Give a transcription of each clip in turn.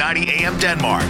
1590 AM Denmark,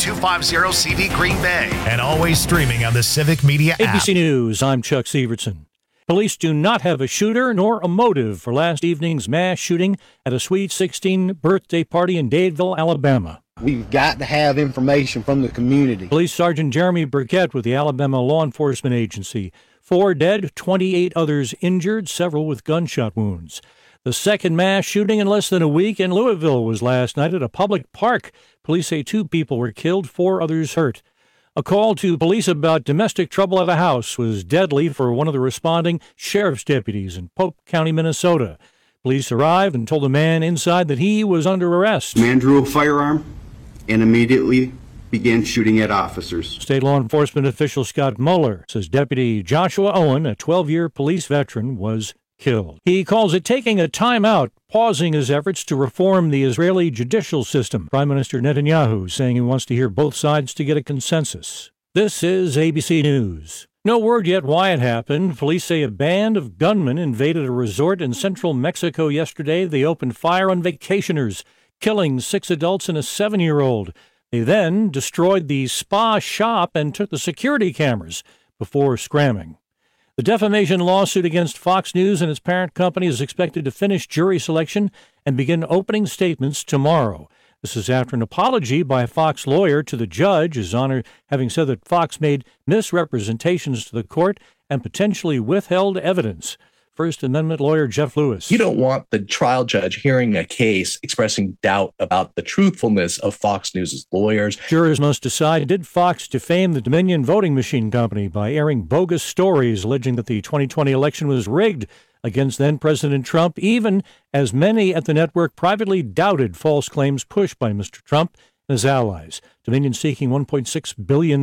W250CV Green Bay, and always streaming on the Civic Media app. ABC News, I'm Chuck Severson. Police do not have a shooter nor a motive for last evening's mass shooting at a Sweet 16 birthday party in Dadeville, Alabama. We've got to have information from the community. Police Sergeant Jeremy Burkett with the Alabama Law Enforcement Agency. 4 dead, 28 others injured, several with gunshot wounds. The second mass shooting in less than a week in Louisville was last night at a public park. Police say 2 people were killed, 4 others hurt. A call to police about domestic trouble at a house was deadly for one of the responding sheriff's deputies in Polk County, Minnesota. Police arrived and told the man inside that he was under arrest. The man drew a firearm and immediately began shooting at officers. State law enforcement official Scott Mueller says Deputy Joshua Owen, a 12-year police veteran, was killed. He calls it taking a time out, pausing his efforts to reform the Israeli judicial system. Prime Minister Netanyahu saying he wants to hear both sides to get a consensus. This is ABC News. No word yet why it happened. Police say a band of gunmen invaded a resort in central Mexico yesterday. They opened fire on vacationers, killing 6 adults and a 7-year-old. They then destroyed the spa shop and took the security cameras before scramming. The defamation lawsuit against Fox News and its parent company is expected to finish jury selection and begin opening statements tomorrow. This is after an apology by a Fox lawyer to the judge, His Honor having said that Fox made misrepresentations to the court and potentially withheld evidence. First Amendment lawyer Jeff Lewis. You don't want the trial judge hearing a case expressing doubt about the truthfulness of Fox News' lawyers. Jurors must decide, did Fox defame the Dominion voting machine company by airing bogus stories alleging that the 2020 election was rigged against then-President Trump, even as many at the network privately doubted false claims pushed by Mr. Trump and his allies. Dominion seeking $1.6 billion.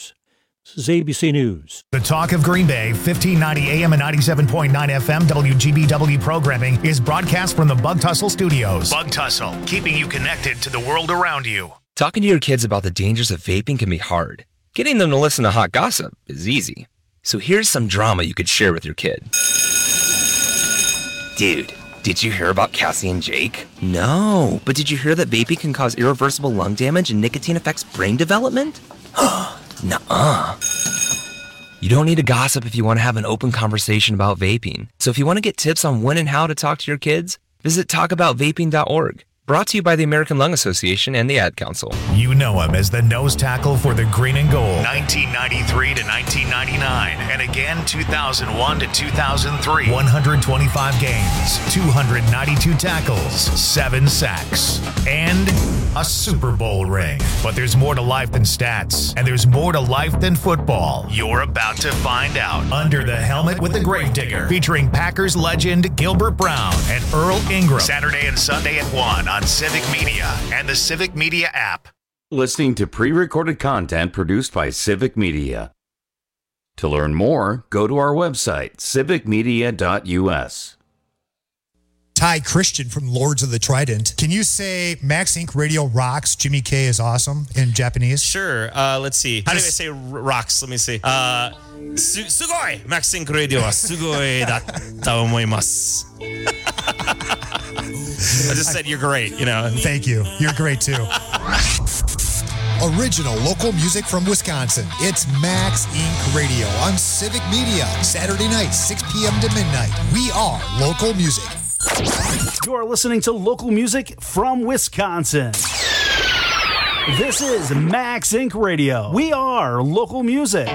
This is ABC News. The Talk of Green Bay, 1590 AM and 97.9 FM WGBW programming is broadcast from the Bug Tussle Studios. Bug Tussle, keeping you connected to the world around you. Talking to your kids about the dangers of vaping can be hard. Getting them to listen to hot gossip is easy. So here's some drama you could share with your kid. Dude, did you hear about Cassie and Jake? No, but did you hear that vaping can cause irreversible lung damage and nicotine affects brain development? Nuh-uh. You don't need to gossip if you want to have an open conversation about vaping. So if you want to get tips on when and how to talk to your kids, visit talkaboutvaping.org. Brought to you by the American Lung Association and the Ad Council. You know him as the nose tackle for the green and gold. 1993 to 1999, and again 2001 to 2003. 125 games, 292 tackles, 7 sacks, and a Super Bowl ring. But there's more to life than stats, and there's more to life than football. You're about to find out. Under the Helmet with the Gravedigger, featuring Packers legend Gilbert Brown and Earl Ingram. Saturday and Sunday at 1 on Civic Media and the Civic Media app. Listening to pre-recorded content produced by Civic Media. To learn more, go to our website, civicmedia.us. Ty Christian from Lords of the Trident. Can you say Max Inc. Radio rocks, Jimmy K is awesome in Japanese? Sure. Let's see. How do I say rocks? Let me see. Sugoi! Max Inc. Radio wa sugoi datta omoimasu. I just said you're great, you know. Thank you. You're great too. Original local music from Wisconsin. It's Max Inc. Radio on Civic Media. Saturday night, 6 p.m. to midnight. We are local music. You are listening to local music from Wisconsin. This is Max Inc. Radio. We are local music.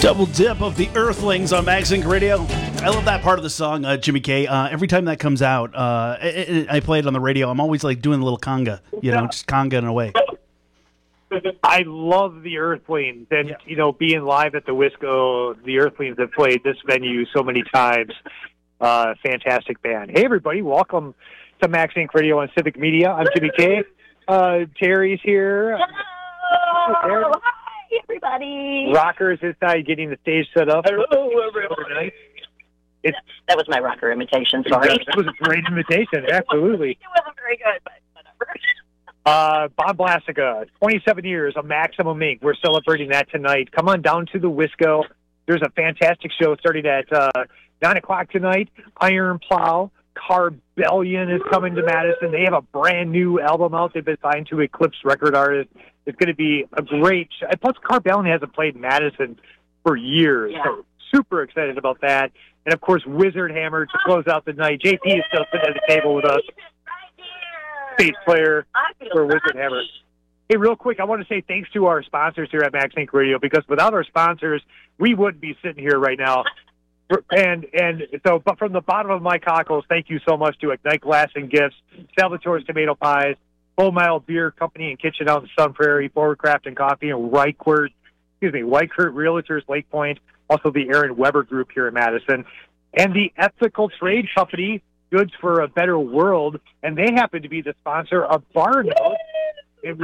Double dip of the Earthlings on MagZinc Radio. I love that part of the song, Jimmy K. Every time that comes out, I play it on the radio. I'm always like doing a little conga, just congaing away. I love the Earthlings, and being live at the Wisco, the Earthlings have played this venue so many times. Fantastic band. Hey, everybody, welcome to MagZinc Radio on Civic Media. I'm Jimmy K. Terry's here. Hello. Hi, everybody. Rocker's inside getting the stage set up. Hello, everybody. That was my rocker imitation, sorry. That was a great imitation, absolutely. It wasn't very good, but whatever. Bob Blasica, 27 years of Maximum Ink. We're celebrating that tonight. Come on down to the Wisco. There's a fantastic show starting at 9 o'clock tonight. Iron Plow, Carbellion is coming to Madison. They have a brand new album out. They've been signed to Eclipse record artist. It's going to be a great show. Plus, Carbellion hasn't played in Madison for years. Yeah. So super excited about that. And, of course, Wizard Hammer to close out the night. JP is still sitting at the table with us. Bass player for Wizard Hammer. Hey, real quick, I want to say thanks to our sponsors here at MagZinc Radio, because without our sponsors, we wouldn't be sitting here right now. And so, but from the bottom of my cockles, thank you so much to Ignite Glass and Gifts, Salvatore's Tomato Pies, Full Mile Beer Company and Kitchen out in Sun Prairie, Forward Craft and Coffee, and Whitekurt Realtors Lake Point, also the Aaron Weber Group here in Madison, and the Ethical Trade Company, Goods for a Better World, and they happen to be the sponsor of Bar Notes. And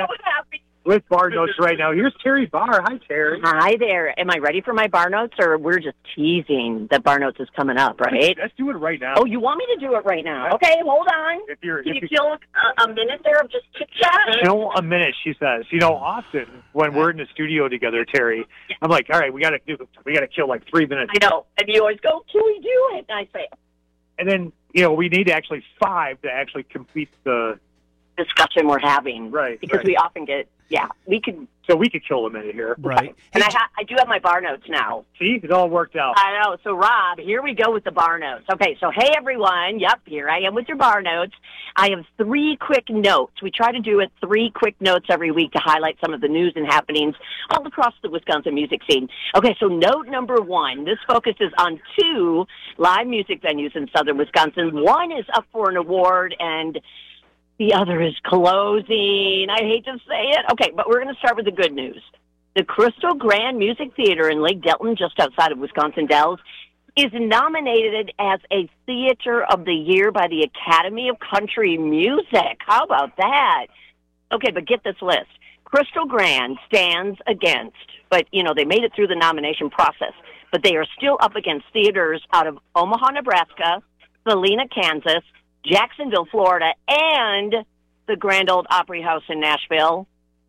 with Bar Notes right now, here's Terry Barr. Hi, Terry. Hi there. Am I ready for my Bar Notes, or we're just teasing that Bar Notes is coming up, right? Let's do it right now. Oh, you want me to do it right now? Okay, hold on. Can you kill a minute there of just chit-chat? Kill a minute, she says. Often when we're in the studio together, Terry, I'm like, all right, we got to kill like 3 minutes. I know. And you always go, can we do it? And I say, and then, we need actually 5 to actually complete the discussion we're having. Right. Because we often get, we could. So we could kill a minute here. Right. And I do have my Bar Notes now. See, it all worked out. I know. So, Rob, here we go with the Bar Notes. Okay, so hey, everyone. Yep, here I am with your Bar Notes. I have 3 quick notes. We try to do 3 quick notes every week to highlight some of the news and happenings all across the Wisconsin music scene. Okay, so note number 1. This focuses on 2 live music venues in southern Wisconsin. One is up for an award, and the other is closing. I hate to say it. Okay, but we're going to start with the good news. The Crystal Grand Music Theater in Lake Delton, just outside of Wisconsin Dells, is nominated as a Theater of the Year by the Academy of Country Music. How about that? Okay, but get this list. Crystal Grand stands against, but, they made it through the nomination process, but they are still up against theaters out of Omaha, Nebraska, Salina, Kansas, Jacksonville, Florida, and the Grand Ole Opry House in Nashville.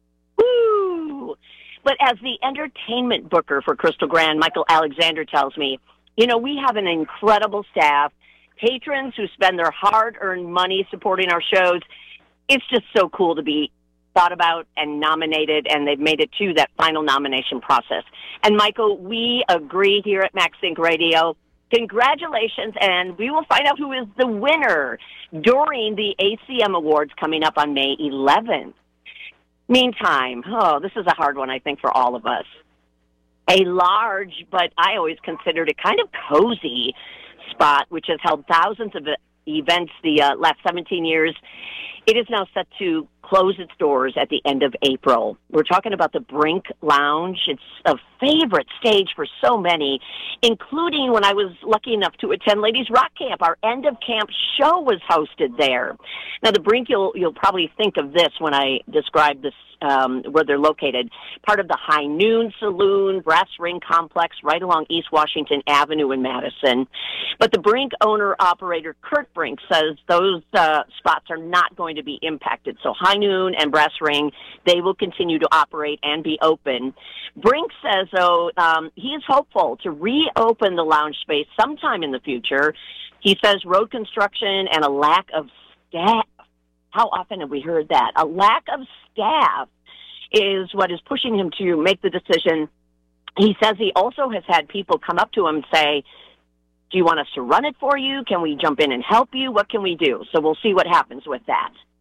Woo! But as the entertainment booker for Crystal Grand, Michael Alexander tells me, we have an incredible staff, patrons who spend their hard-earned money supporting our shows. It's just so cool to be thought about and nominated, and they've made it to that final nomination process. And, Michael, we agree here at MagZinc Radio. Congratulations, and we will find out who is the winner during the ACM Awards coming up on May 11th. Meantime, this is a hard one, I think, for all of us. A large, but I always considered it kind of cozy spot, which has held thousands of events the last 17 years. It is now set to close its doors at the end of April. We're talking about the Brink Lounge. It's a favorite stage for so many, including when I was lucky enough to attend Ladies Rock Camp. Our end of camp show was hosted there. Now, the Brink, you'll probably think of this when I describe this, where they're located. Part of the High Noon Saloon, Brass Ring Complex, right along East Washington Avenue in Madison. But the Brink owner-operator, Kurt Brink, says those spots are not going to be impacted. So High Noon and Brass Ring, they will continue to operate and be open. Brink says, though, he is hopeful to reopen the lounge space sometime in the future. He says road construction and a lack of staff. How often have we heard that? A lack of staff is what is pushing him to make the decision. He says he also has had people come up to him and say, do you want us to run it for you? Can we jump in and help you? What can we do? So we'll see what happens with that.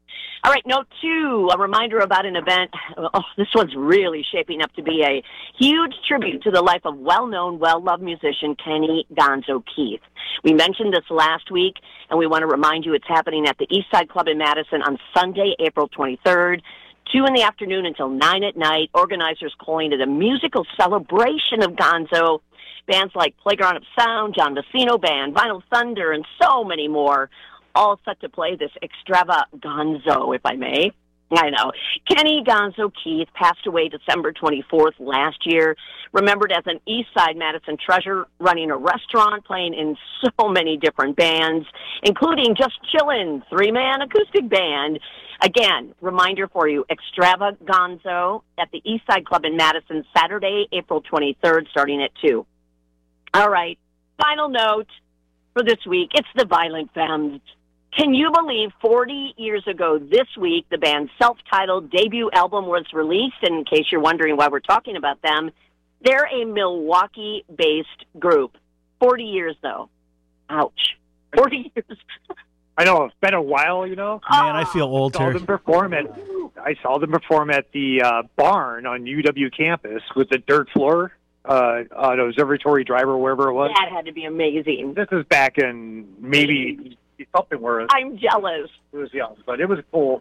All right, note 2, a reminder about an event. Oh, this one's really shaping up to be a huge tribute to the life of well-known, well-loved musician Kenny Gonzo Keith. We mentioned this last week, and we want to remind you it's happening at the East Side Club in Madison on Sunday, April 23rd, 2 in the afternoon until 9 at night. Organizers calling it a musical celebration of Gonzo. Bands like Playground of Sound, John Vicino Band, Vinyl Thunder, and so many more, all set to play this extravaganzo, if I may. I know. Kenny Gonzo Keith passed away December 24th last year, remembered as an East Side Madison treasure, running a restaurant, playing in so many different bands, including Just Chillin', 3-man acoustic band. Again, reminder for you, Extravaganzo at the East Side Club in Madison, Saturday, April 23rd, starting at 2. All right, final note for this week, it's the Violent Femmes. Can you believe 40 years ago this week, the band's self-titled debut album was released? And in case you're wondering why we're talking about them, they're a Milwaukee-based group. 40 years, though. Ouch. 40 years. I know, it's been a while, you know. Man, I feel old, I saw Terry. them perform at the barn on UW campus with the dirt floor on Observatory Drive or wherever it was. That had to be amazing. This is back in maybe something where I'm jealous. It was young, but it was cool.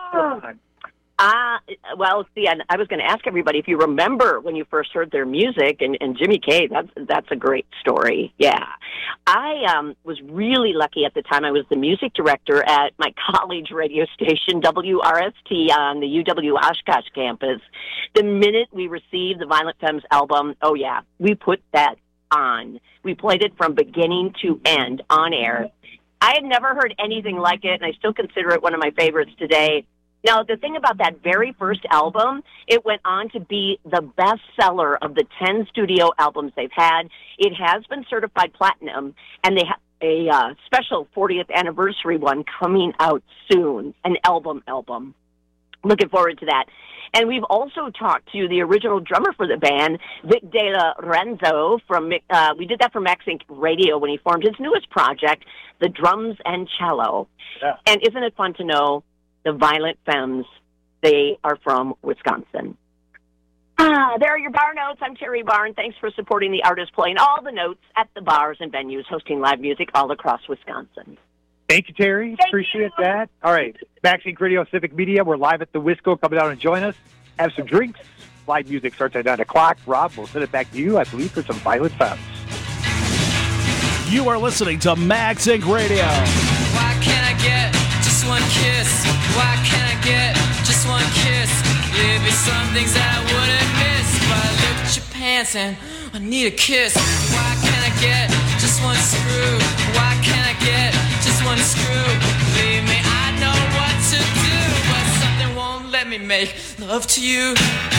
Well, see, I was going to ask everybody if you remember when you first heard their music, and Jimmy K, that's a great story. Yeah. I was really lucky at the time. I was the music director at my college radio station, WRST, on the UW Oshkosh campus. The minute we received the Violent Femmes album, oh, yeah, we put that on. We played it from beginning to end on air. I had never heard anything like it, and I still consider it one of my favorites today. Now, the thing about that very first album, it went on to be the bestseller of the 10 studio albums they've had. It has been certified platinum, and they have a special 40th anniversary one coming out soon, an album. Looking forward to that. And we've also talked to the original drummer for the band, Vic De Lorenzo. We did that for Max Inc. Radio when he formed his newest project, the Drums and Cello. Yeah. And isn't it fun to know the Violent Femmes, they are from Wisconsin. There are your bar notes. I'm Terry Barn. Thanks for supporting the artists playing all the notes at the bars and venues, hosting live music all across Wisconsin. Thank you, Terry. Appreciate that. All right. Max Inc. Radio, Civic Media. We're live at the Wisco. Come down and join us. Have some drinks. Live music starts at 9 o'clock. Rob, we'll send it back to you, I believe, for some Violent Femmes. You are listening to Max Inc. Radio. Why can't I get just one kiss? Why can't I get just one kiss? There'd be some things that I wouldn't miss, but I look at your pants and I need a kiss. Why can't I get just one screw? Why can't I get just one screw? Believe me, I know what to do, but something won't let me make love to you.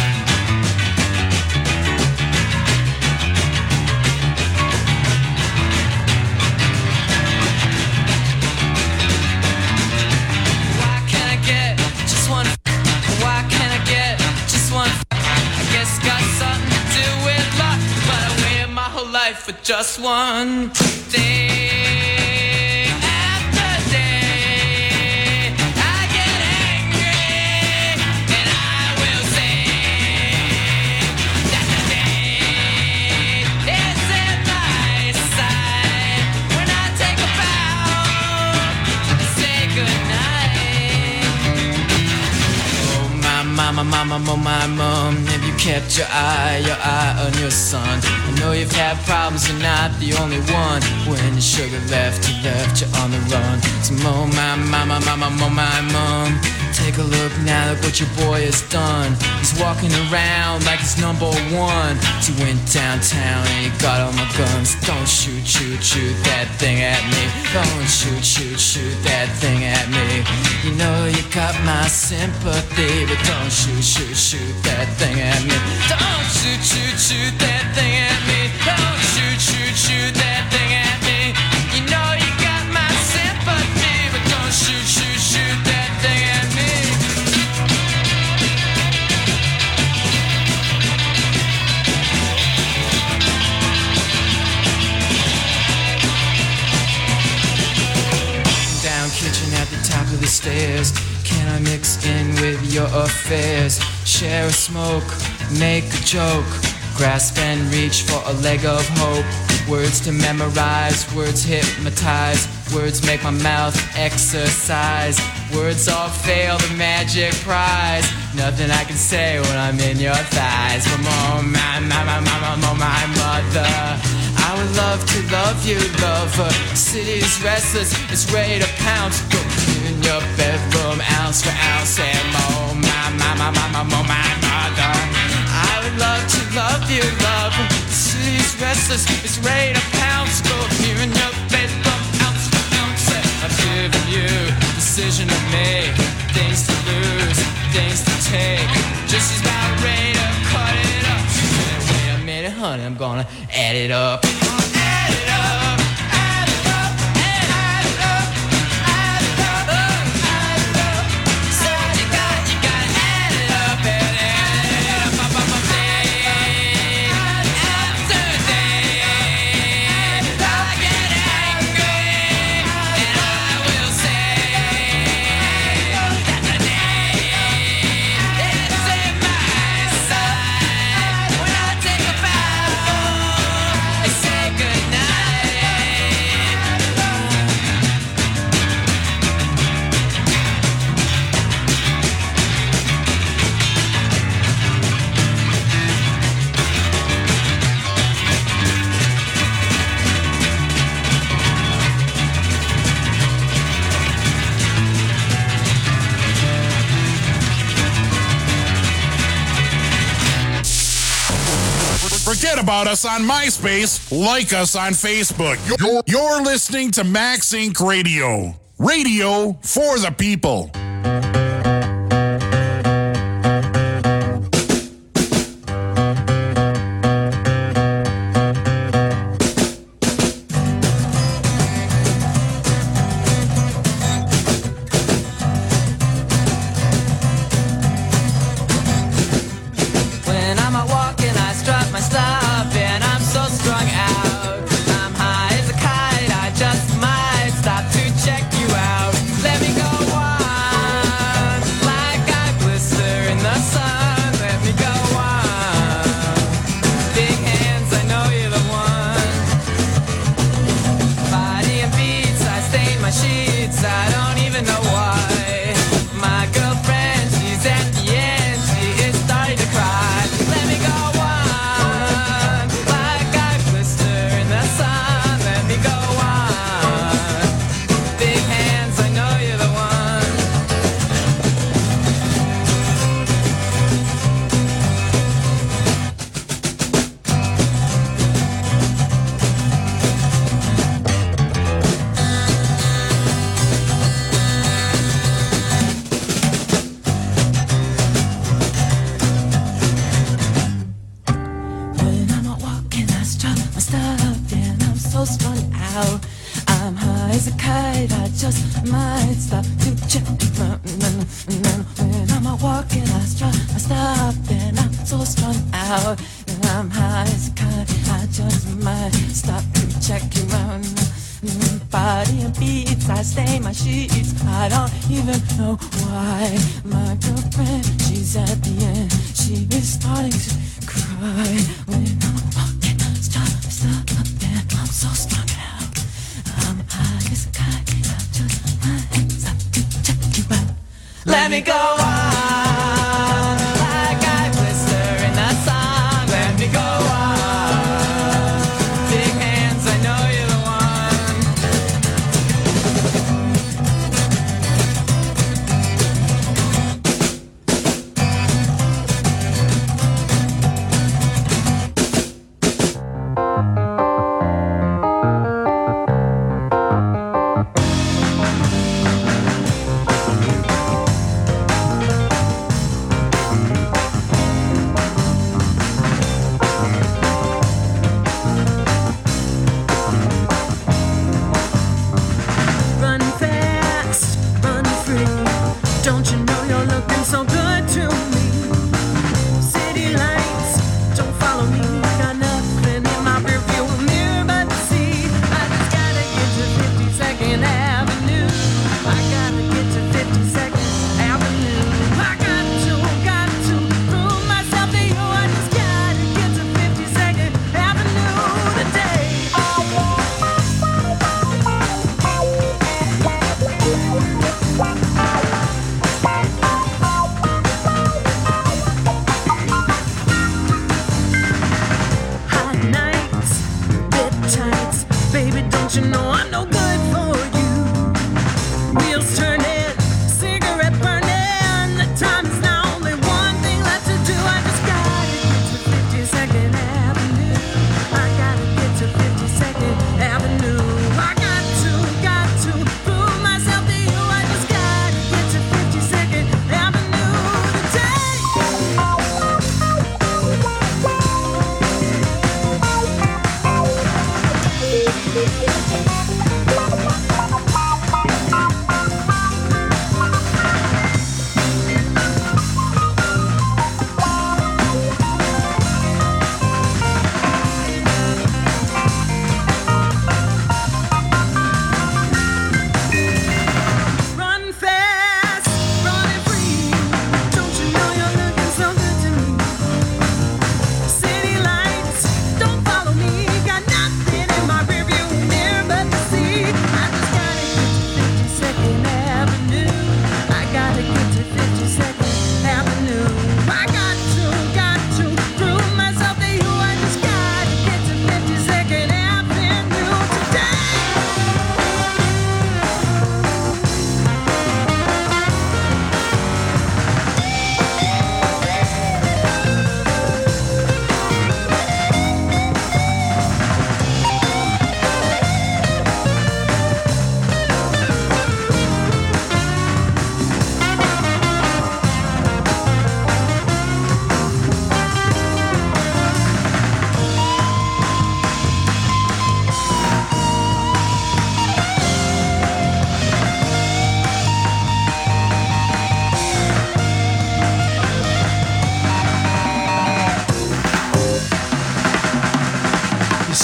For just one day after day, I get angry and I will sing that the day is in my sight when I take a bow and say goodnight. Oh my mama, oh my mom, have you kept your eye on your son? I know you've had problems, you're not the only one. When your sugar left you on the run. So oh my mama, oh my mom, take a look now, look what your boy has done. He's walking around like he's number one. So he went downtown and he got all my guns. Don't shoot that thing at me. Don't shoot that thing at me. You know you got my sympathy, but don't shoot that thing at me. Don't shoot that thing at me. Don't shoot that thing at me. You know you got my sympathy, but don't shoot that thing at me. Down kitchen at the top of the stairs, Can I mix in with your affairs? Share a smoke, make a joke, grasp and reach for a leg of hope. Words to memorize, words hypnotize, words make my mouth exercise. Words all fail the magic prize. Nothing I can say when I'm in your thighs. Oh my mother, I would love to love you, lover. City's restless, it's ready to pounce. Go in your bedroom, ounce for ounce. And oh my mother, I would love to love you, lover. City's restless, it's ready to pounce. Go here in your bedroom, ounce for ounce. I've given you decision to make, things to lose, things to take. Just she's about ready to cut it up. She said, wait a minute, honey, I'm gonna add it up. Add it up, add it up, add it up, add it up, add it up. So what you gotta add it up and add it up, day after day. I get angry and I will say that the day is in my side. When I take a bow, I say goodnight. Forget about us on MySpace. Like us on Facebook. You're listening to Max Inc. Radio. Radio for the people. When I'm out walking, I strut my stuff, and I'm so strung out. I'm high as a kite, I just might stop to check you out. Let me go on, like I blister in the sun. Let me go on. Big hands, I know you're the one. Body and beats, I stain my sheets, I don't even know why. My girlfriend, she's at the end, she is starting to cry. Let me go on, like I blister in the sun. Let me go on. Big hands, I know you're the one. When I'm out walking, I strut my stuff, and I'm so strung out. I'm high as a kite, I just might stop to check it out. When I'm out walking, I strut my stuff, and I'm so strung out. And I'm high as a kite, I just might stop to check you out. Body and beats, I stain my sheets, I don't even know why. My girlfriend, she's at the end, she is starting to cry. When I'm walking, stop, and I'm so strung out. I'm high as a kite, I just might stop to check you out. Let me go on, like I blister in the sun. Let me go on. Big hands, I know you're the one. Run fast, run free. Don't you know you're looking so good to me? City lights, don't follow me. Got nothing in my rearview mirror but the sea. I just gotta get to 52nd Avenue. I gotta get to 52nd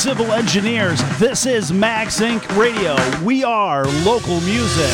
civil engineers. This is Max Inc. Radio. We are local music.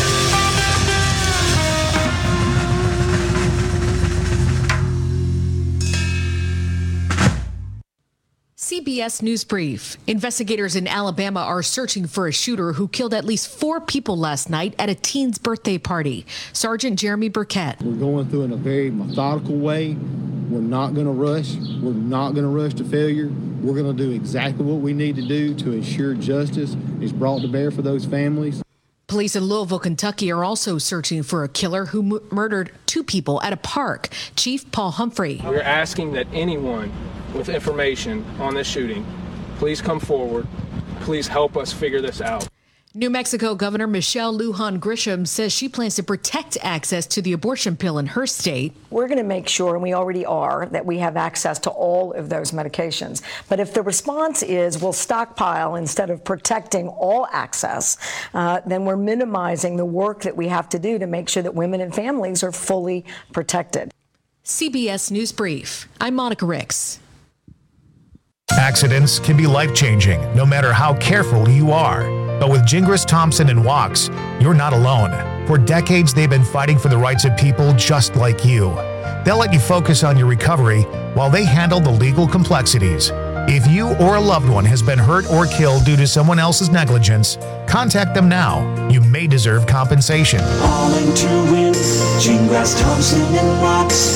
CBS News Brief. Investigators in Alabama are searching for a shooter who killed at least 4 people last night at a teen's birthday party. Sergeant Jeremy Burkett. We're going through in a very methodical way. We're not going to rush. We're not going to rush to failure. We're going to do exactly what we need to do to ensure justice is brought to bear for those families. Police in Louisville, Kentucky are also searching for a killer who murdered 2 people at a park. Chief Paul Humphrey. We're asking that anyone with information on this shooting, please come forward. Please help us figure this out. New Mexico Governor Michelle Lujan Grisham says she plans to protect access to the abortion pill in her state. We're going to make sure, and we already are, that we have access to all of those medications. But if the response is we'll stockpile instead of protecting all access, then we're minimizing the work that we have to do to make sure that women and families are fully protected. CBS News Brief. I'm Monica Ricks. Accidents can be life-changing, no matter how careful you are. But with Gingras, Thompson, and Wachs, you're not alone. For decades, they've been fighting for the rights of people just like you. They'll let you focus on your recovery while they handle the legal complexities. If you or a loved one has been hurt or killed due to someone else's negligence, contact them now. You may deserve compensation. All in to win. Gingras, Thompson, and Wachs.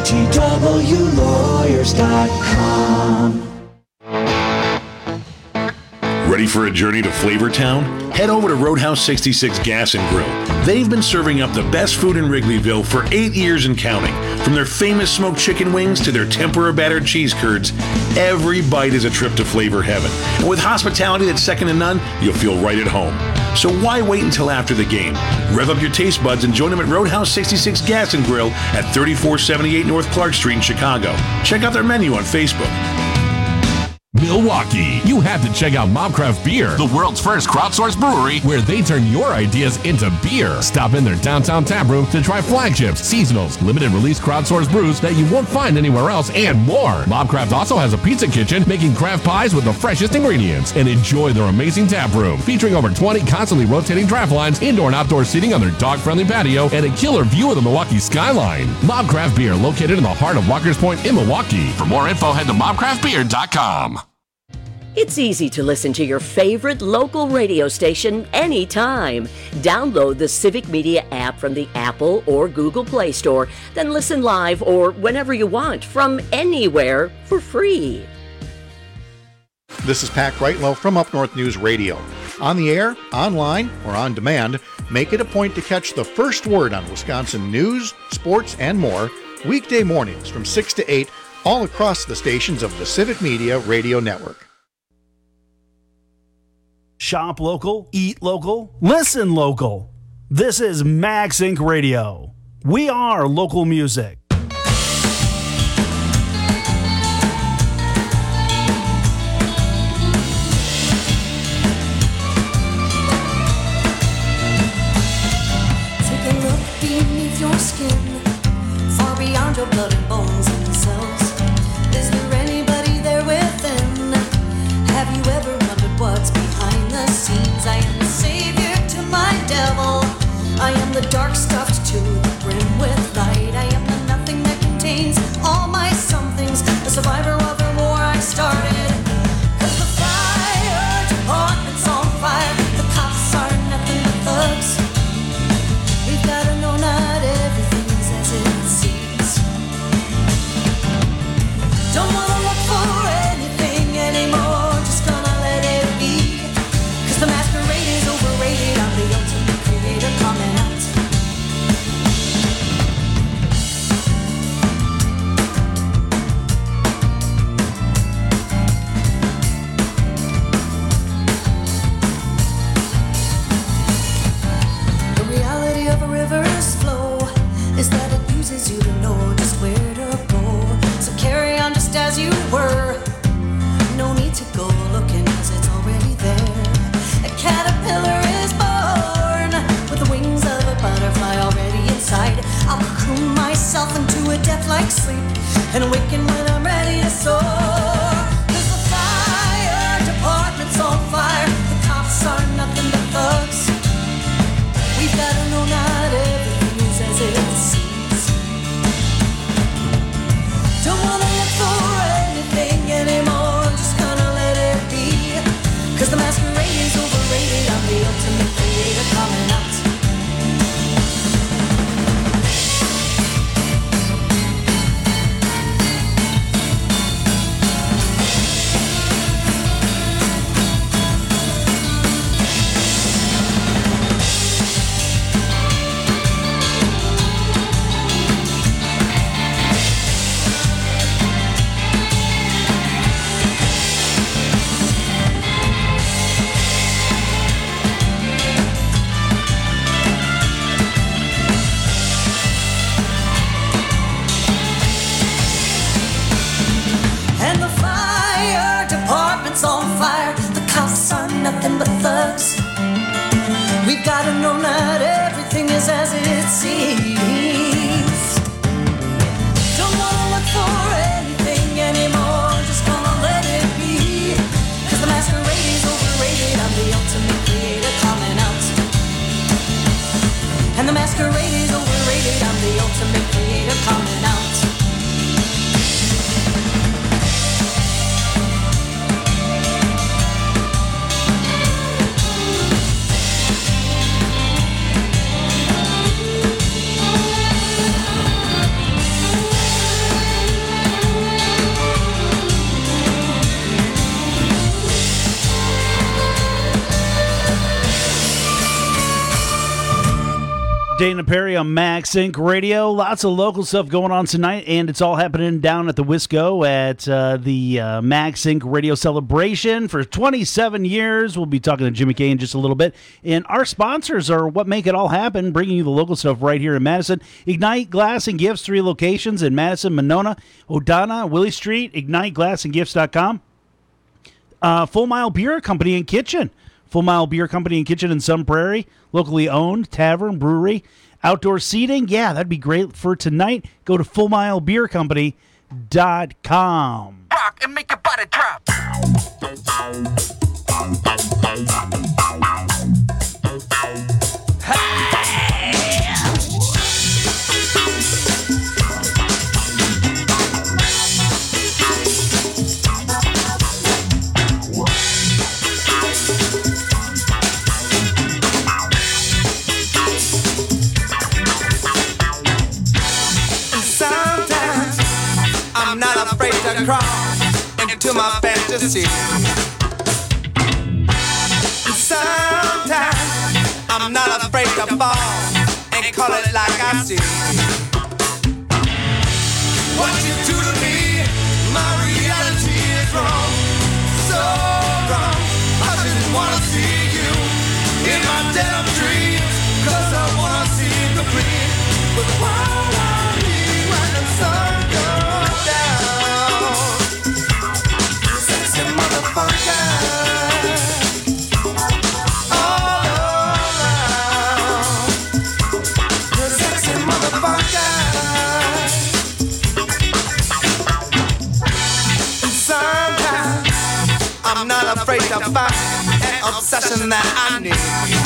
GTWLawyers.com. Ready for a journey to Flavortown? Head over to Roadhouse 66 Gas and Grill. They've been serving up the best food in Wrigleyville for 8 years and counting. From their famous smoked chicken wings to their tempura battered cheese curds, every bite is a trip to flavor heaven. And with hospitality that's second to none, you'll feel right at home. So why wait until after the game? Rev up your taste buds and join them at Roadhouse 66 Gas and Grill at 3478 North Clark Street in Chicago. Check out their menu on Facebook. Milwaukee. You have to check out Mobcraft Beer, the world's first crowdsourced brewery where they turn your ideas into beer. Stop in their downtown tap room to try flagships, seasonals, limited release crowdsourced brews that you won't find anywhere else, and more. Mobcraft also has a pizza kitchen making craft pies with the freshest ingredients. And enjoy their amazing tap room featuring over 20 constantly rotating draft lines, indoor and outdoor seating on their dog-friendly patio, and a killer view of the Milwaukee skyline. Mobcraft Beer, located in the heart of Walker's Point in Milwaukee. For more info, head to mobcraftbeer.com. It's easy to listen to your favorite local radio station anytime. Download the Civic Media app from the Apple or Google Play Store, then listen live or whenever you want from anywhere for free. This is Pat Greitlow from Up North News Radio. On the air, online, or on demand, make it a point to catch the first word on Wisconsin news, sports, and more weekday mornings from 6 to 8 all across the stations of the Civic Media Radio Network. Shop local, eat local, listen local. This is Max Inc. Radio. We are local music. Take a look beneath your skin, far beyond your blood and bones and cells. Is there anybody there within? Have you ever wondered what's behind the scenes? I am the savior to my devil. I am the dark stuffed to the brim with light. I am the nothing that contains all my somethings. The survivor of the war I started. 'Cause the fire department's on fire. The cops are nothing but thugs. We've gotta know not everything's as it seems. Don't wanna look for anything anymore. Just gonna let it be. 'Cause the masquerade is overrated. I'm the ultimate creator coming out. The reality of a river's flow is that it uses you to know just where to go. So carry on just as you were. No need to go looking 'cause it's already there. A caterpillar is born with the wings of a butterfly already inside. I'll cocoon myself into a death-like sleep and awaken when I'm ready to soar. 'Cause the fire department it seems. Don't wanna look for anything anymore, just gonna let it be. 'Cause the masquerade is overrated, I'm the ultimate creator coming out. And the masquerade is overrated, I'm the ultimate creator coming out. Dana Perry on Max Inc. Radio. Lots of local stuff going on tonight, and it's all happening down at the Wisco at the Max Inc. Radio celebration for 27 years. We'll be talking to Jimmy K in just a little bit. And our sponsors are what make it all happen, bringing you the local stuff right here in Madison. Ignite Glass and Gifts, 3 locations in Madison, Monona, Odana, Willie Street, IgniteGlassandGifts.com. Full Mile Beer Company and Kitchen. Full Mile Beer Company and Kitchen in Sun Prairie, locally owned, tavern, brewery, outdoor seating. Yeah, that'd be great for tonight. Go to fullmilebeercompany.com. Rock and make your body drop. I'm not afraid to crawl into my fantasy. Sometimes I'm not afraid to fall and call it like I see. What you do to me, my reality is wrong, so wrong. I just wanna see you in my dead of dreams, 'cause I wanna see you complete. But why leave when the sun goes down? Sexy motherfucker, all around. Sexy motherfucker. Sometimes I'm not afraid to fight an obsession that I need.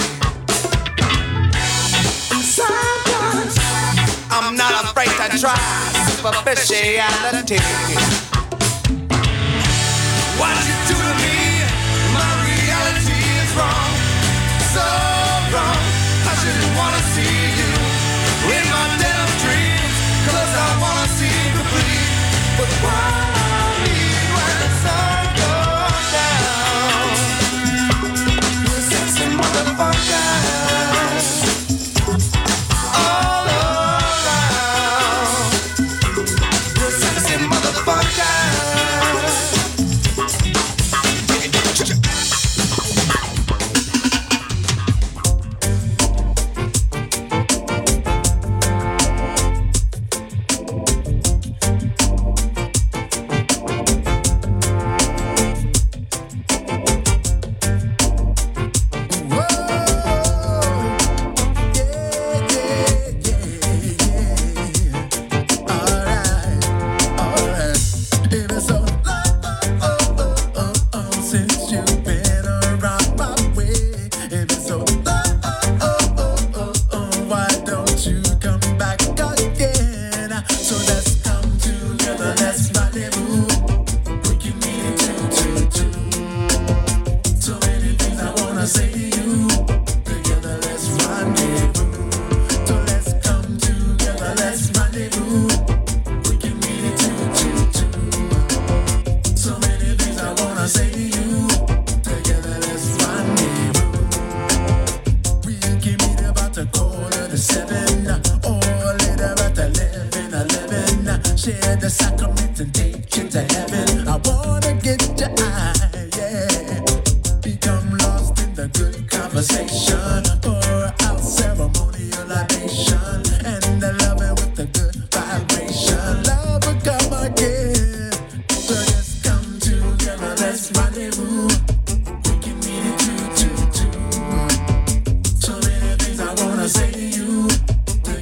Sometimes I'm not afraid to try superficiality. What you do to me, my reality is wrong, so wrong. I shouldn't wanna see you in my dead of dreams, 'cause I wanna see you complete. But why leave when the sun goes down? You sexy motherfucker. All around. You sexy motherfucker. Share the sacrament and take you to heaven. I wanna get your eye, yeah. Become lost in the good conversation. Pour out ceremonial libation and the loving with the good vibration. Love will come again. So just come together, let's rendezvous. We can meet it 222. So many things I wanna say to you.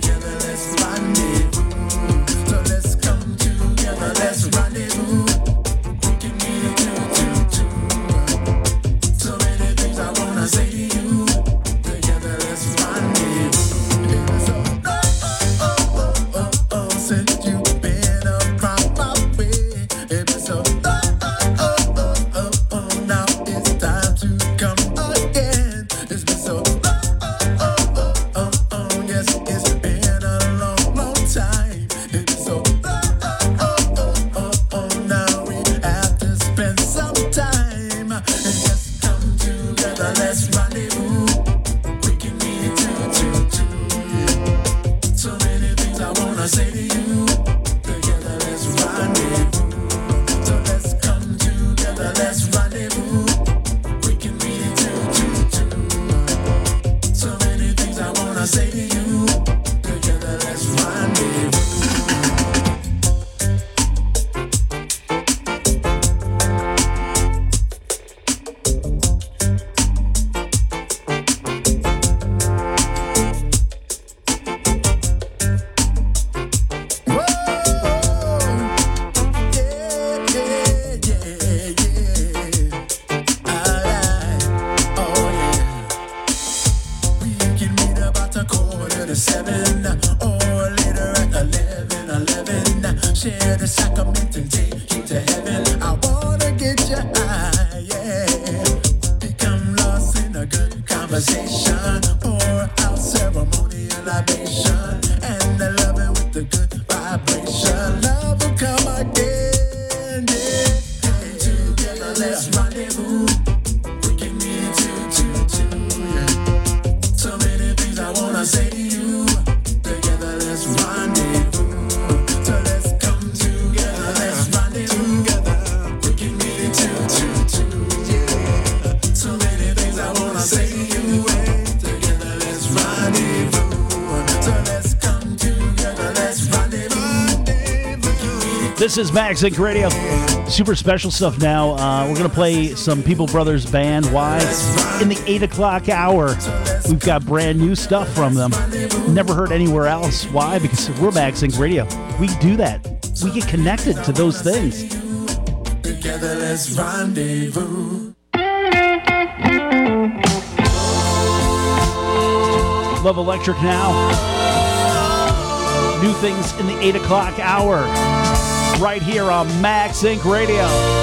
say to you, together let's rendezvous. So let's come together, let's rendezvous. We can meet it two. So many things I wanna say to you, together let's rendezvous. Share the sacrament and take you to heaven. I wanna get you high, yeah. Become lost in a good conversation. Pour out ceremonial libation. And I love it with the good vibration. Love will come again, yeah. Together let's rendezvous. We can meet it two, yeah. So many things I wanna say to you. Together let's rendezvous. This is Max Inc. Radio. Super special stuff now. We're going to play some People Brothers Band. Why? In the 8 o'clock hour. We've got brand new stuff from them. Never heard anywhere else. Why? Because we're Max Inc. Radio. We do that. We get connected to those things. Together let's rendezvous. Love Electric now. New things in the 8 o'clock hour. Right here on Max Inc. Radio.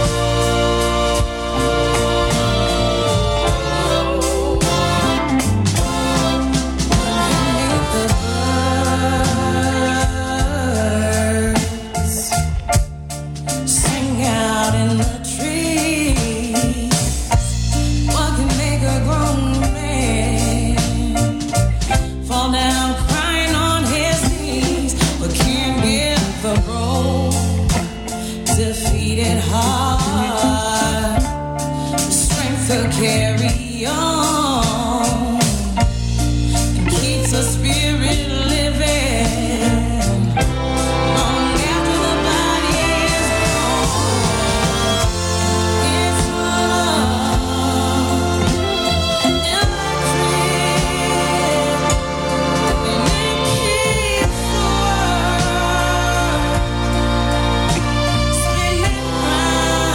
Sing out in the trees. What can make a grown man fall down crying on his knees, but can't get the road? Defeated heart, the strength to carry on, and keeps the spirit living long after the body is gone. It's love, electric, and it keeps the world spinning round.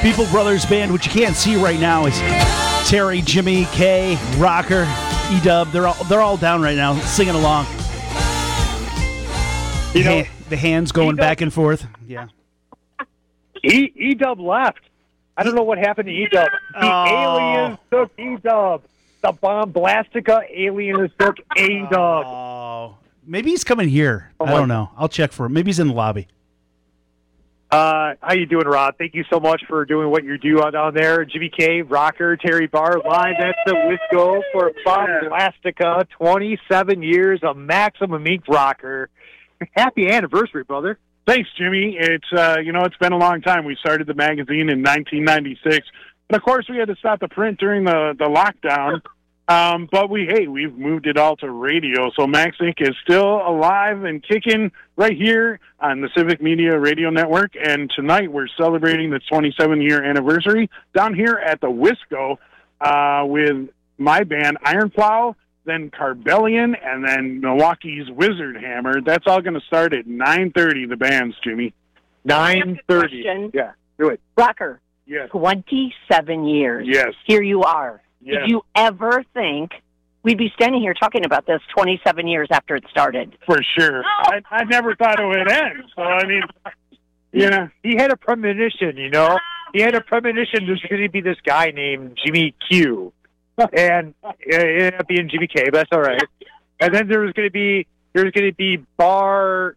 People Brothers Band. What you can't see right now is Terry, Jimmy, Kay, Rocker, E-Dub. They're all down right now, singing along. You know, the hands going back and forth. Yeah. E-Dub left. I don't know what happened to E-Dub. The aliens took E-Dub. The Bomblastica aliens took E-Dub. Oh, maybe he's coming here. I don't know. I'll check for him. Maybe he's in the lobby. How you doing, Rob? Thank you so much for doing what you do down there. Jimmy K, Rocker, Terry Barr, live at the Wisco for Bomblastica. 27 years of Maximum Ink Rocker. Happy anniversary, brother. Thanks, Jimmy. It's it's been a long time. We started the magazine in 1996, and of course we had to stop the print during the lockdown. But we've moved it all to radio. So Max Inc. is still alive and kicking right here on the Civic Media Radio Network. And tonight we're celebrating the 27-year anniversary down here at the Wisco with my band Iron Plow, then Carbellion, and then Milwaukee's Wizard Hammer. That's all going to start at 9:30. The bands, Jimmy. 9:30. Yeah, do it. Rocker. Yes. 27 years. Yes. Here you are. Yes. Did you ever think we'd be standing here talking about this 27 years after it started? For sure. I never thought it would end. So, I mean, he had a premonition, He had a premonition there's going to be this guy named Jimmy Q. And it ended up being Jimmy K, but that's all right. And then there's going to be Bar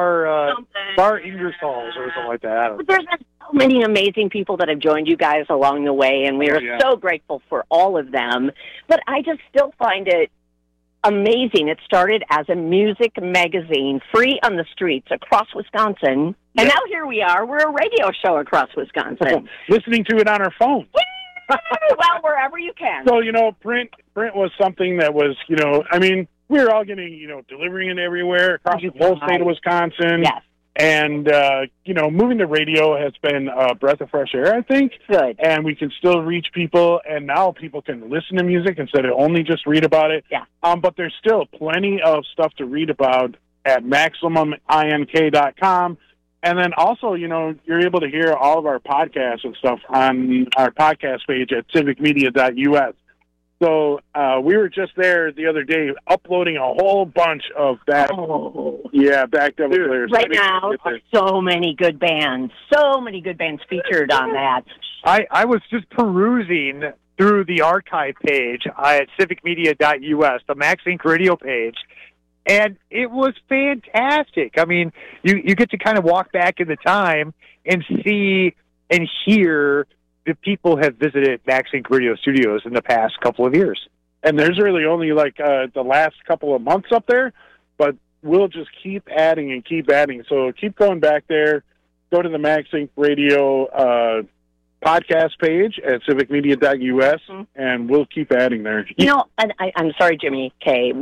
Ingersoll's or something like that. I don't know. But there's been so many amazing people that have joined you guys along the way, and we are so grateful for all of them. But I just still find it amazing. It started as a music magazine, free on the streets across Wisconsin, and now here we are. We're a radio show across Wisconsin. Listening to it on our phone. Well, wherever you can. So, print was something that was, we were all getting, delivering it everywhere across the whole state of Wisconsin. Yes. And, moving to radio has been a breath of fresh air, I think. Good. And we can still reach people, and now people can listen to music instead of only just read about it. Yeah. But there's still plenty of stuff to read about at MaximumINK.com. And then also, you're able to hear all of our podcasts and stuff on our podcast page at civicmedia.us. So we were just there the other day uploading a whole bunch of backed up players. Right now, so many good bands featured on that. I was just perusing through the archive page at civicmedia.us, the Max Inc. radio page, and it was fantastic. I mean, you get to kind of walk back in the time and see and hear the people have visited Max Inc. Radio Studios in the past couple of years. And there's really only the last couple of months up there, but we'll just keep adding and keep adding. So keep going back there. Go to the Max Inc. Radio podcast page at civicmedia.us, and we'll keep adding there. And I'm sorry, Jimmy K.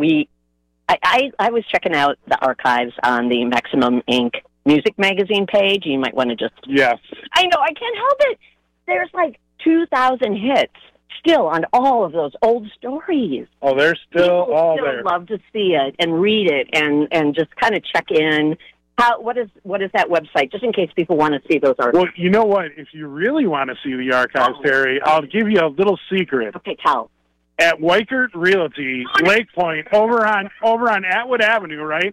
I was checking out the archives on the Maximum Inc. music magazine page. You might want to just... Yes. I know, I can't help it. There's 2,000 hits still on all of those old stories. Oh, they're still all there. there. Love to see it and read it and just kind of check in. What is that website, just in case people want to see those archives? Well, you know what? If you really want to see the archives, Terry, I'll give you a little secret. Okay, tell. At Weichert Realty, Lake Point, over on Atwood Avenue, right?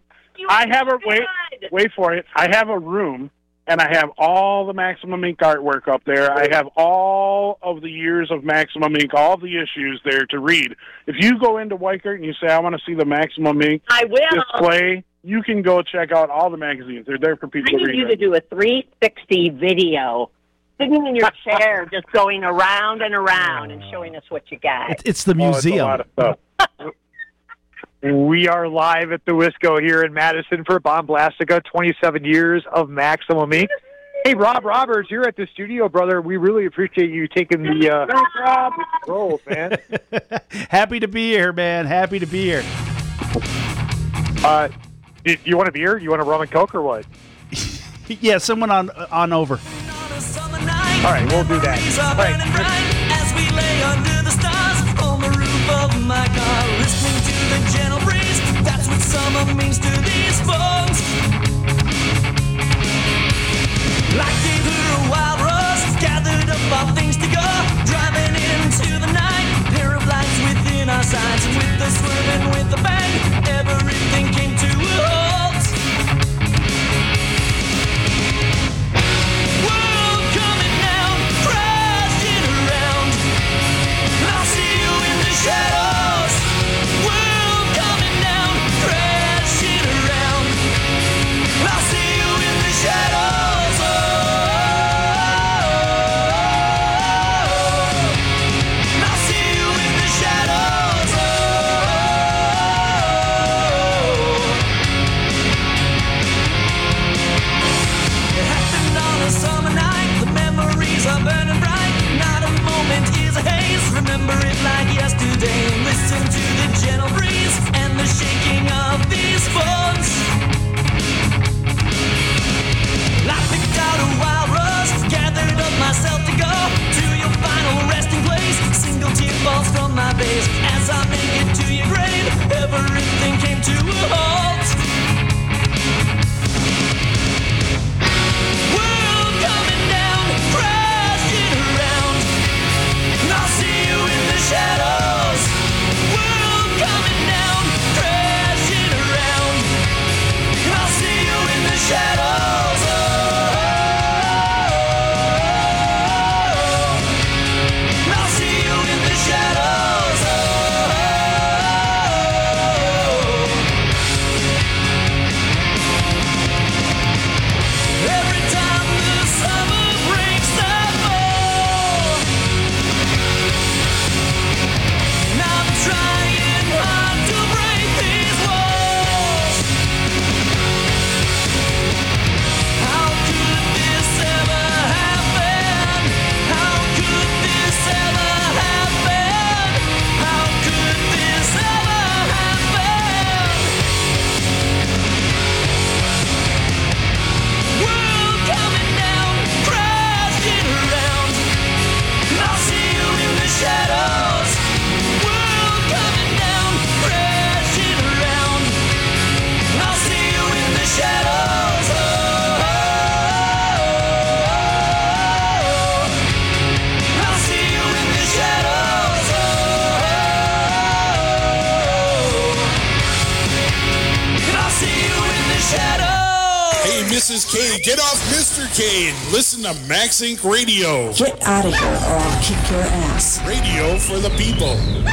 Wait for it. I have a room, and I have all the Maximum Ink. artwork up there. I have all of the years of Maximum Ink., all the issues there to read. If you go into Weichert and you say, I want to see the Maximum Ink. I will. display, you can go check out all the magazines. They're there for people to read. I need you to do a 360 video, sitting in your chair, just going around and around and showing us what you got. It's the museum. It's a lot of stuff. We are live at the Wisco here in Madison for Bomblastica, 27 years of Maximum Ink. Hey, Rob Roberts, you're at the studio, brother. We really appreciate you taking the role, man. Happy to be here, man. Happy to be here. Do you want a beer? You want a rum and coke or what? Yeah, someone on over. All right, we'll do that. All right. As we lay under the stars on the roof of my car, listening to the gentle breeze. That's what summer means to these folks. Like they heard a wild rose gathered up is K. Get off Mr. K and listen to Max Inc. Radio. Get out of here or I'll kick your ass. Radio for the people.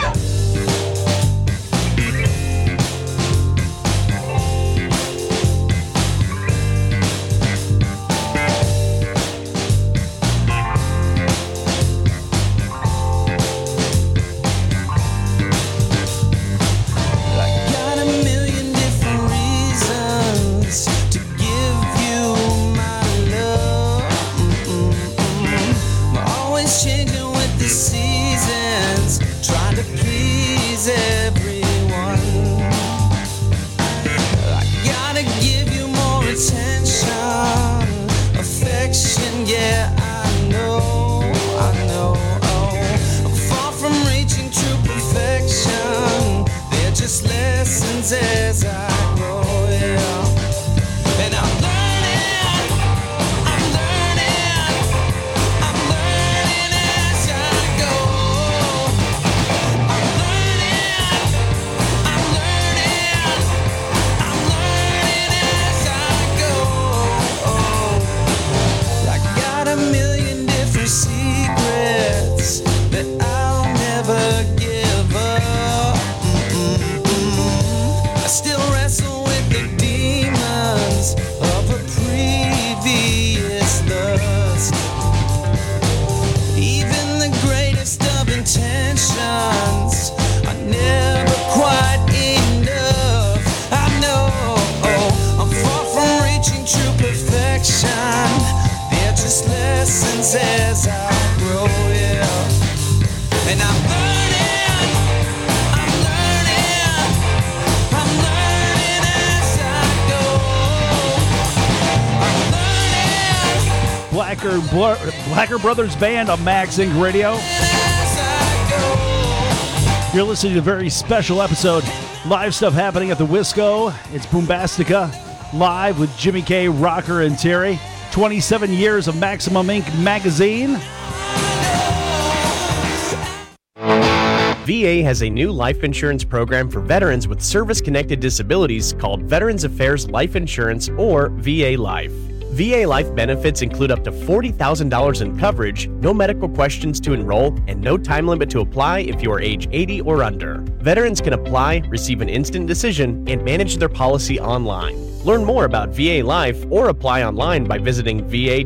As I grow, yeah. And I'm learning as I go. I'm learning as I go. I got a million different secrets that I'll never give up. I still wrestle with the demons of a previous lust. Even the greatest of intentions are never quite enough. I know I'm far from reaching true perfection. They're just lessons as I grow, yeah. And I'm learning. Blacker Brothers Band on Max Inc. Radio. You're listening to a very special episode. Live stuff happening at the Wisco. It's Boombastica live with Jimmy K, Rocker, and Terry. 27 years of Maximum Inc. magazine. VA has a new life insurance program for veterans with service-connected disabilities called Veterans Affairs Life Insurance, or VA Life. VA Life benefits include up to $40,000 in coverage, no medical questions to enroll, and no time limit to apply if you are age 80 or under. Veterans can apply, receive an instant decision, and manage their policy online. Learn more about VA Life or apply online by visiting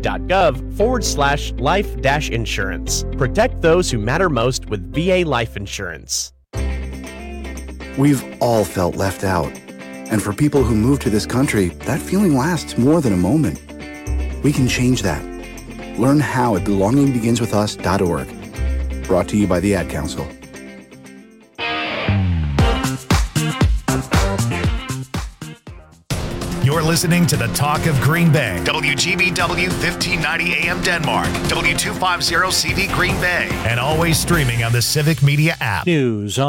va.gov/life-insurance. Protect those who matter most with VA Life Insurance. We've all felt left out. And for people who move to this country, that feeling lasts more than a moment. We can change that. Learn how at belongingbeginswithus.org. Brought to you by the Ad Council. You're listening to the Talk of Green Bay. WGBW 1590 AM Denmark. W250 CV Green Bay. And always streaming on the Civic Media app. News on